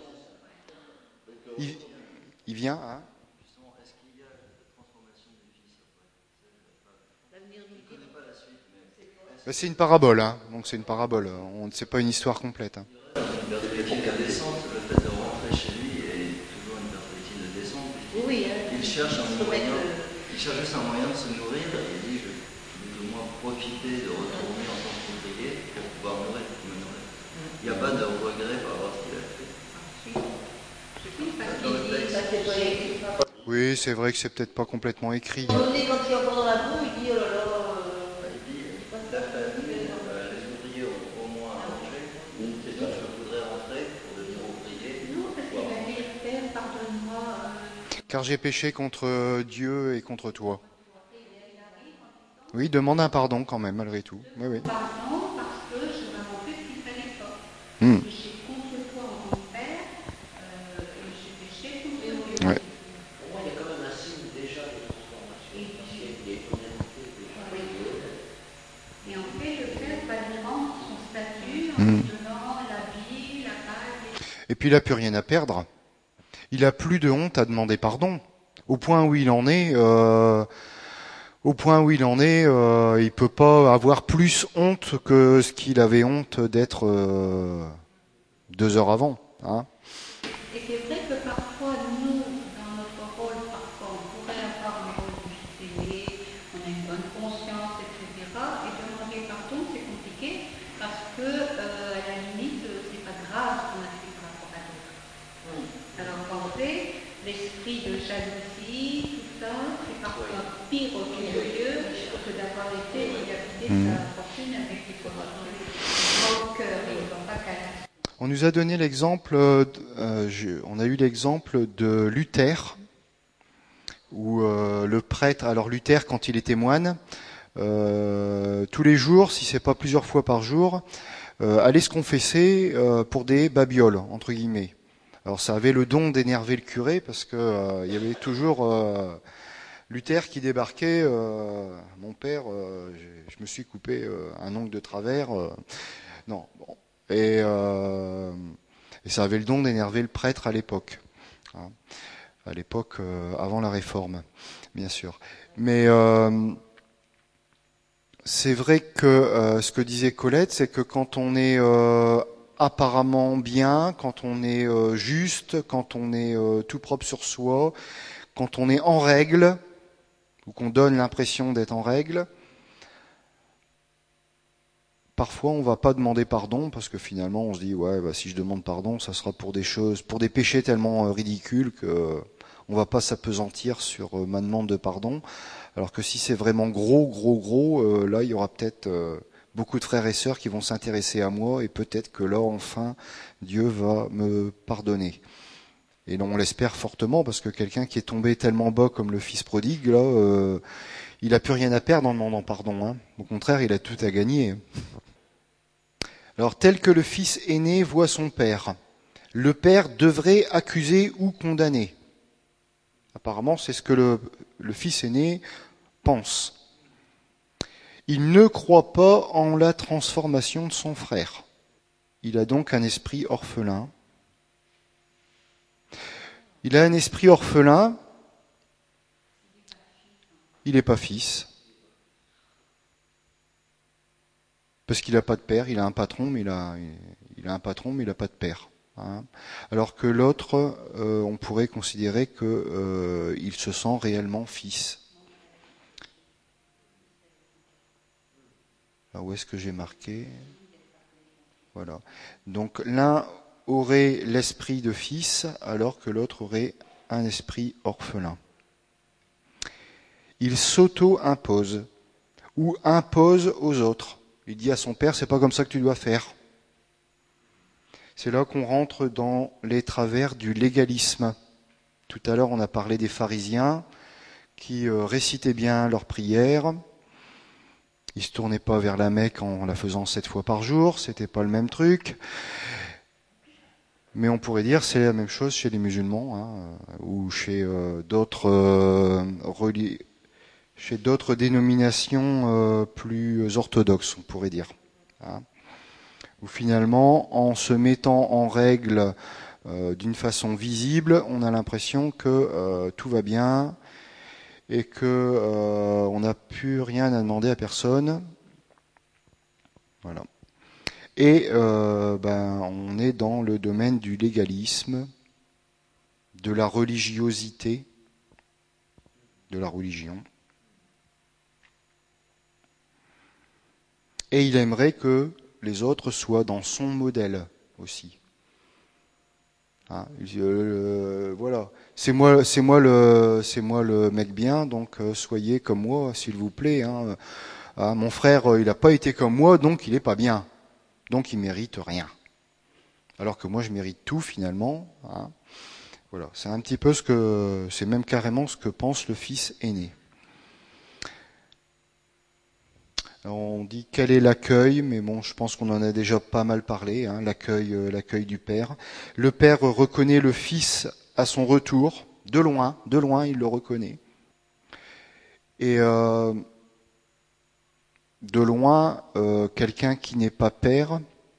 Il vient, hein. C'est une parabole, hein. Donc c'est une parabole. C'est pas une histoire complète. Hein. Une perspective de descente, le fait de rentrer chez lui est toujours une perspective de descente. Oui, Il cherche juste un moyen de se nourrir et il dit je vais plus ou moins profiter de retourner en tant qu'ouvrier pour pouvoir me nourrir. Il n'y a pas de regret par rapport à ce qu'il a fait. Oui, c'est vrai que c'est peut-être pas complètement écrit. quand il est encore dans la boue, il dit oh là là. Il dit la famille, les ouvriers ont au moins à manger, c'est ça, je voudrais rentrer pour devenir ouvrier. Non, parce qu'il va dire Père, pardonne-moi. Car j'ai péché contre Dieu et contre toi. Oui, demande un pardon quand même, malgré tout. Oui, oui. Pardon, parce que je n'avais fait ce qu'il fallait pas. Hmm. J'ai contre toi en tant que père, et j'ai péché contre Dieu. Ouais. Pour moi, il y a quand même un signe déjà de transformation. Parce qu'il y a une honnêteté déjà. Et en fait, le père va lui rendre son statut en lui donnant la vie, la paix. Et puis il n'a plus rien à perdre. Il n'a plus de honte à demander pardon. Au point où il en est, il peut pas avoir plus honte que ce qu'il avait honte d'être 2 heures avant. Hein. Et c'est vrai que parfois, nous, dans notre rôle, parfois, on pourrait avoir un rôle de fidélité, on a une bonne conscience, etc. Et demander pardon, c'est compliqué parce que, à la limite, c'est pas grave ce qu'on a fait par rapport à d'autres. Alors qu'en fait, l'esprit de jalousie, tout ça, c'est parfois pire aux yeux que d'avoir été dilapider sa fortune avec des corruptions. Au cœur, ils n'ont pas qu'à. On nous a donné l'exemple, on a eu l'exemple de Luther, où le prêtre, alors Luther quand il était moine, tous les jours, si c'est pas plusieurs fois par jour, allait se confesser pour des babioles, entre guillemets. Alors ça avait le don d'énerver le curé, parce que il y avait toujours Luther qui débarquait, mon père, je me suis coupé un ongle de travers, non, bon. Et ça avait le don d'énerver le prêtre à l'époque. Hein. À l'époque, avant la Réforme, bien sûr. Mais c'est vrai que ce que disait Colette, c'est que quand on est apparemment bien, quand on est juste, quand on est tout propre sur soi, quand on est en règle, ou qu'on donne l'impression d'être en règle, parfois on va pas demander pardon parce que finalement on se dit ouais bah, si je demande pardon ça sera pour des choses, pour des péchés tellement ridicules que on va pas s'appesantir sur ma demande de pardon. Alors que si c'est vraiment gros, là il y aura peut-être beaucoup de frères et sœurs qui vont s'intéresser à moi et peut-être que là, enfin, Dieu va me pardonner. Et on l'espère fortement parce que quelqu'un qui est tombé tellement bas comme le fils prodigue, là, il n'a plus rien à perdre en demandant pardon. Hein. Au contraire, il a tout à gagner. Alors, tel que le fils aîné voit son père, le père devrait accuser ou condamner. Apparemment, c'est ce que le fils aîné pense. Il ne croit pas en la transformation de son frère. Il a donc un esprit orphelin. Il a un esprit orphelin. Il n'est pas fils. Parce qu'il n'a pas de père. Il a un patron, mais il a un patron, mais il n'a pas de père. Hein. Alors que l'autre, on pourrait considérer que il se sent réellement fils. Alors où est-ce que j'ai marqué ? Voilà. Donc l'un aurait l'esprit de fils, alors que l'autre aurait un esprit orphelin. Il s'auto-impose ou impose aux autres. Il dit à son père, c'est pas comme ça que tu dois faire. C'est là qu'on rentre dans les travers du légalisme. Tout à l'heure, on a parlé des pharisiens qui récitaient bien leurs prières. Ils se tournaient pas vers la Mecque en la faisant 7 fois par jour. C'était pas le même truc. Mais on pourrait dire c'est la même chose chez les musulmans, hein, ou chez d'autres dénominations plus orthodoxes, on pourrait dire. Hein. Où finalement, en se mettant en règle d'une façon visible, on a l'impression que tout va bien et que on n'a plus rien à demander à personne. Voilà. Et on est dans le domaine du légalisme, de la religiosité, de la religion. Et il aimerait que les autres soient dans son modèle aussi. Hein, voilà, c'est moi le mec bien, donc soyez comme moi, s'il vous plaît. Hein. Ah, mon frère, il n'a pas été comme moi, donc il n'est pas bien. Donc il mérite rien. Alors que moi je mérite tout finalement. Hein. Voilà, c'est un petit peu c'est même carrément ce que pense le fils aîné. Alors, on dit quel est l'accueil, mais bon, je pense qu'on en a déjà pas mal parlé. Hein, l'accueil du père. Le père reconnaît le fils à son retour, de loin, il le reconnaît. Et de loin, quelqu'un qui n'est pas père,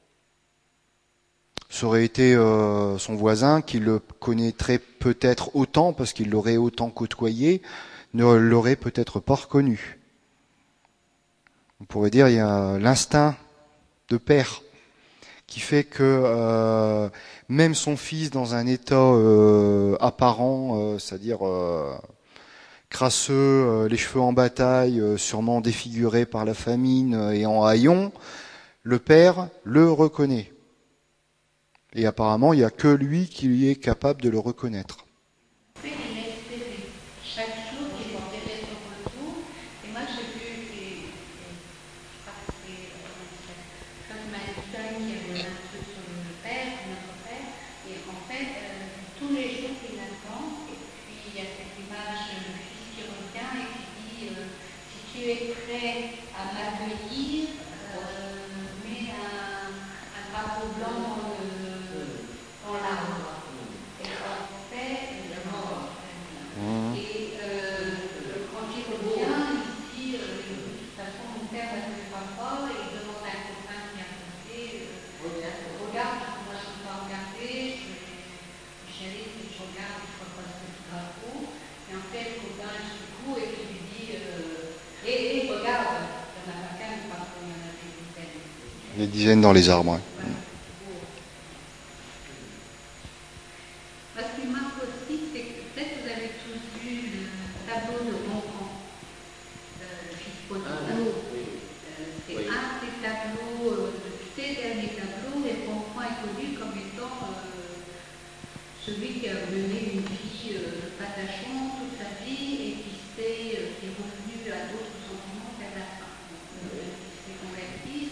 ça aurait été son voisin qui le connaîtrait peut-être autant, parce qu'il l'aurait autant côtoyé, ne l'aurait peut-être pas reconnu. On pourrait dire il y a l'instinct de père qui fait que même son fils dans un état apparent, c'est-à-dire crasseux, les cheveux en bataille, sûrement défiguré par la famine et en haillons, le père le reconnaît. Et apparemment, il n'y a que lui qui est capable de le reconnaître. Chaque jour, il enterrait son retour. Et moi, j'ai vu, je crois que c'est comme Einstein qui avait un truc sur notre père. Et en fait, tous les jours, il attend. Et puis, il y a cette image, le fils qui revient et qui dit si tu es prêt à m'accueillir, mets un drapeau blanc dans l'arbre. Et en fait, et quand il revient, il dit de toute façon, mon père ne me voit pas, et il demande à un copain qui est à côté regarde, moi je ne peux pas regarder, chérie, si je regarde, je ne vois pas ce drapeau. Et en fait, le copain se secoue et lui dit regarde, il n'y en a pas qu'un drapeau, il y en a des dizaines. Des dizaines dans les arbres, ouais. Ce qui marque aussi, c'est que peut-être vous avez tous vu le tableau de Rembrandt, le fils prodigue. C'est un des tableaux, ces derniers tableaux, et Rembrandt est connu comme étant celui qui a mené une vie patachon toute sa vie et qui est revenu à d'autres sentiments vers la fin. Il s'est converti,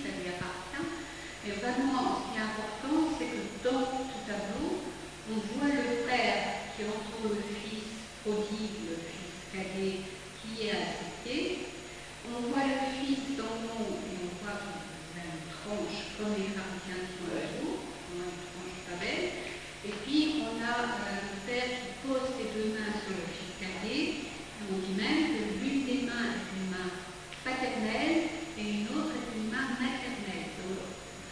savez, qui est associé. On voit le Fils dans le nom, et on voit une tronche comme les pharisiens qui sont là-haut, une tronche pas belle. Et puis on a le Père qui pose ses deux mains sur le Fils cadet. On dit même que l'une des mains est une main paternelle et une autre est une main maternelle. Donc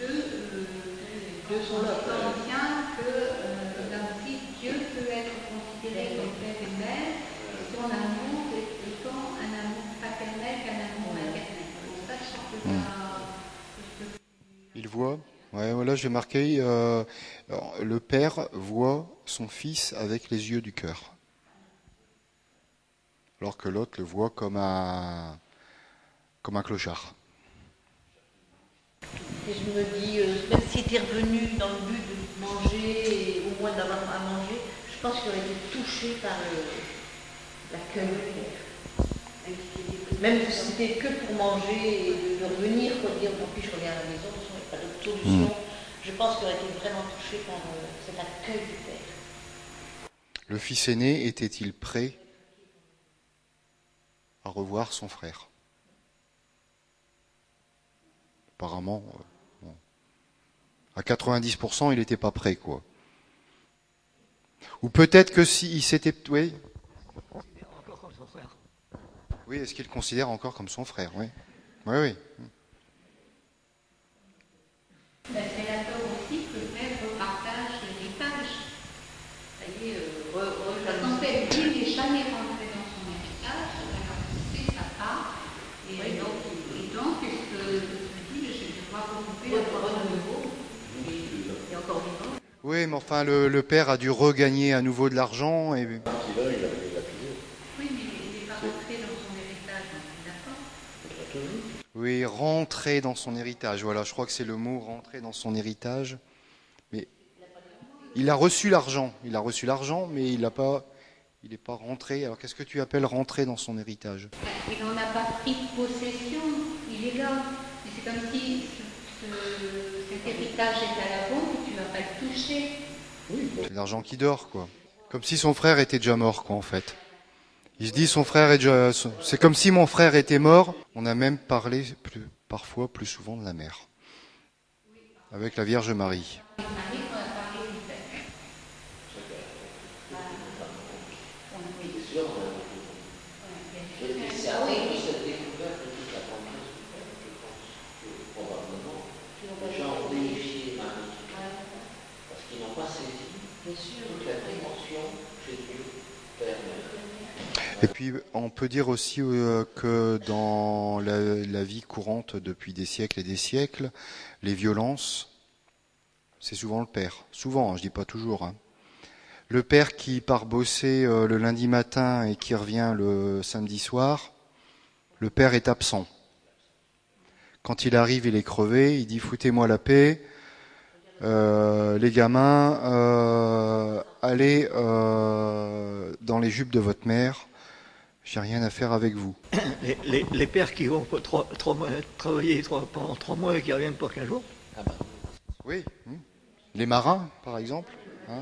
deux sont là. Anciens que là aussi Dieu peut être considéré comme père et mère. Son amour est autant un amour paternel qu'un amour maternel. Donc ça, je trouve que Il voit. Ouais, voilà, j'ai marqué. Le père voit son fils avec les yeux du cœur, alors que l'autre le voit comme un clochard. Et je me dis, même s'il était revenu dans le but de manger, et au moins d'avoir à manger, je pense qu'il aurait été touché par l'accueil du père. Même si c'était que pour manger et de revenir, pour dire, tant pis, je reviens à la maison, de toute façon, il n'y a pas d'autre solution. Je pense qu'il aurait été vraiment touché par cet accueil du père. Le fils aîné était-il prêt à revoir son frère? Apparemment, bon. À 90%, il n'était pas prêt, quoi. Ou peut-être que s'il s'était... Oui, Encore comme son frère. oui, est-ce qu'il le considère encore comme son frère? Oui, oui, oui. c'est la peur aussi que le père repartage l'héritage. Vous voyez, quand elle dit qu'il n'est jamais rentré dans son héritage, alors c'est sa part. Et donc, il se dit, je dois recouper encore de nouveau. Et encore vivant. Oui, mais enfin, le père a dû regagner à nouveau de l'argent. Et... Il a payé. Oui, mais il n'est pas rentré dans son héritage, donc d'accord. Oui, rentrer dans son héritage. Voilà, je crois que c'est le mot, rentrer dans son héritage. Mais il a reçu l'argent. Il a reçu l'argent, mais il n'est pas rentré. Alors, qu'est-ce que tu appelles rentrer dans son héritage? Il n'en a pas pris possession, il est là. Et c'est comme si cet héritage est à la banque, tu ne vas pas le toucher. C'est l'argent qui dort, quoi. Comme si son frère était déjà mort, quoi, en fait. Il se dit, son frère est déjà... C'est comme si mon frère était mort. On a même parlé parfois plus souvent de la mère. Avec la Vierge Marie. C'est après cette découverte de toute la promesse du père, je pense que probablement les gens ont déifié Marie. Parce qu'ils n'ont pas saisi toute la dimension chez Dieu, Père, Mère. Et puis, on peut dire aussi que dans la vie courante depuis des siècles et des siècles, les violences, c'est souvent le père. Souvent, je dis pas toujours. Hein. Le père qui part bosser le lundi matin et qui revient le samedi soir, le père est absent. Quand il arrive, il est crevé, il dit « foutez-moi la paix, les gamins, allez dans les jupes de votre mère, j'ai rien à faire avec vous. » Les pères qui vont travailler pendant 3 mois et qui reviennent pour 15 jours. Oui, les marins, par exemple. Hein.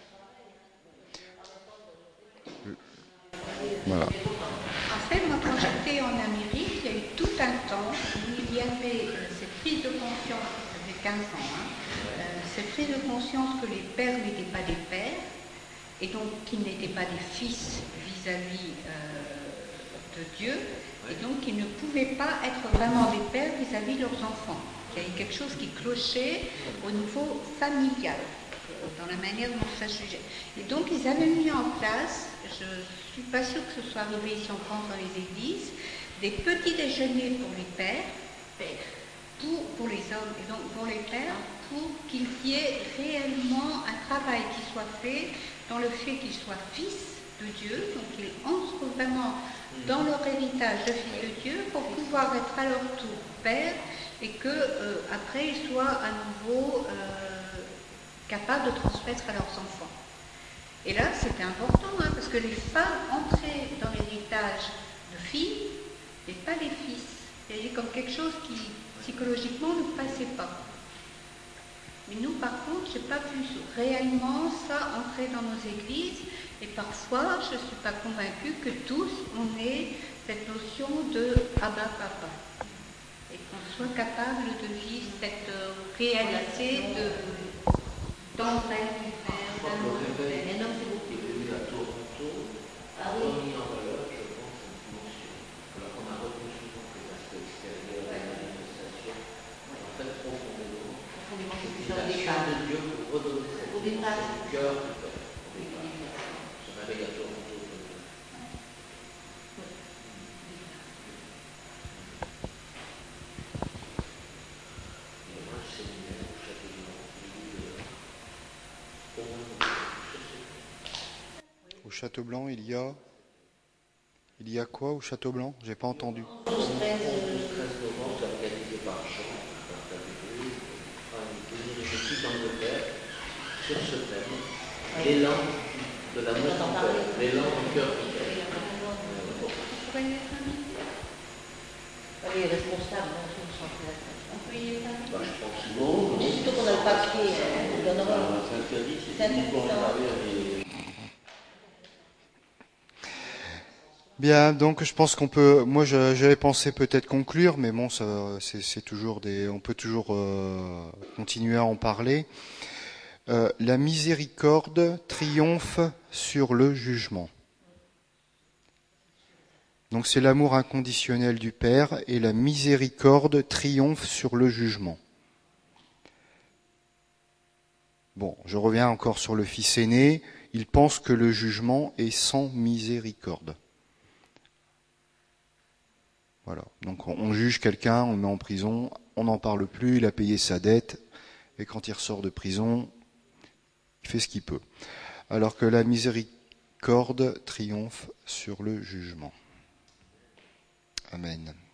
Voilà. En fait, moi, quand j'étais en Amérique, il y a eu tout un temps où il y avait cette prise de conscience, ça fait 15 ans, cette prise de conscience que les pères n'étaient pas des pères, et donc qu'ils n'étaient pas des fils vis-à-vis de Dieu, et donc qu'ils ne pouvaient pas être vraiment des pères vis-à-vis de leurs enfants. Il y avait quelque chose qui clochait au niveau familial, dans la manière dont ça se jugeait. Et donc ils avaient mis en place, je ne suis pas sûre que ce soit arrivé ici en France dans les églises, des petits déjeuners pour les pères, pour les hommes et donc pour les pères, pour qu'il y ait réellement un travail qui soit fait dans le fait qu'ils soient fils de Dieu, donc qu'ils entrent vraiment dans leur héritage de fils de Dieu pour pouvoir être à leur tour père et que après ils soient à nouveau capables de transmettre à leurs enfants. Et là, c'était important, hein, parce que les femmes entraient dans l'héritage de filles, et pas les fils. Il y avait comme quelque chose qui, psychologiquement, ne passait pas. Mais nous, par contre, je n'ai pas vu réellement ça entrer dans nos églises. Et parfois, je ne suis pas convaincue que tous, on ait cette notion de Abba Papa. Et qu'on soit capable de vivre cette réalité d'entraide du Père, d'amour du Père. Et non, c'est beaucoup. La Toronto a remis en valeur, je pense, cette dimension. Alors qu'on a retenu souvent que l'aspect extérieur de la manifestation, en fait, profondément, c'est une action de Dieu pour redonner cette dimension au cœur du Père. Son navigateur en tout. Au Château Blanc, il y a quoi au Château Blanc? J'ai pas entendu. 13 novembre, organisé par Jean, par la République, une équipe d'Angleterre sur ce thème, l'élan de la mort en Père, l'élan du cœur du Père. Les responsables, on s'en fait Je pense non. surtout qu'on a le papier, on donnera. C'est interdit, c'est uniquement réservé à des... Bien, donc je pense qu'on peut. Moi, j'avais pensé peut-être conclure, mais bon, ça, c'est toujours des. On peut toujours continuer à en parler. La miséricorde triomphe sur le jugement. Donc c'est l'amour inconditionnel du Père et la miséricorde triomphe sur le jugement. Bon, je reviens encore sur le fils aîné. Il pense que le jugement est sans miséricorde. Voilà. Donc on juge quelqu'un, on le met en prison, on n'en parle plus, il a payé sa dette, et quand il ressort de prison, il fait ce qu'il peut. Alors que la miséricorde triomphe sur le jugement. Amen.